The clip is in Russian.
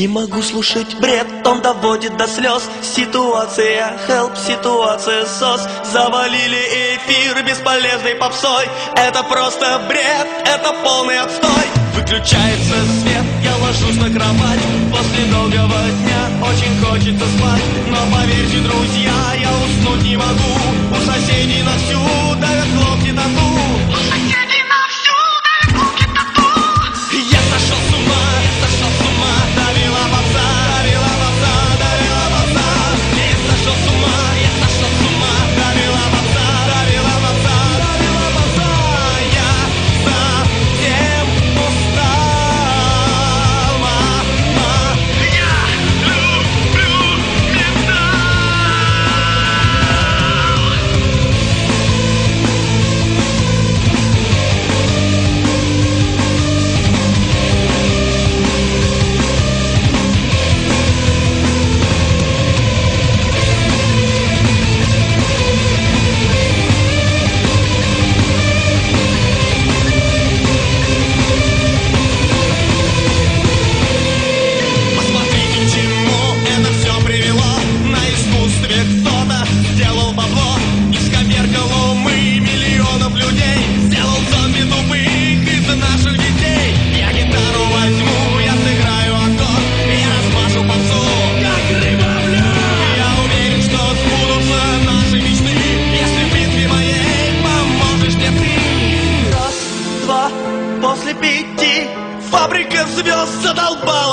Не могу слушать бред, он доводит до слез. Ситуация help, ситуация сос. Завалили эфир бесполезной попсой. Это просто бред, это полный отстой. Выключается свет, я ложусь на кровать. После долгого дня очень хочется спать. Но поверьте, друзья, я уснуть не могу. У соседей на всю давят кнопки тату. У соседей на всю давят кнопки тату. Я сошел с ума, давила попса, давила попса, давила попса. Я сошел с ума, давила попса, давила попса, давила попса. Я совсем устал, мама. Я люблю металл. Посмотрите, к чему это все привело. На искусстве кто-то сделал бабло. Исковеркал умы миллионов людей. Сделал зомби тупых из наших детей. Я гитару возьму, я сыграю аккорд. Я размажу попсу, как рыба в лед. Я уверен, что сбудутся наши мечты, если в битве моей поможешь мне ты. Раз, два, после 5 фабрика звезд задолбала.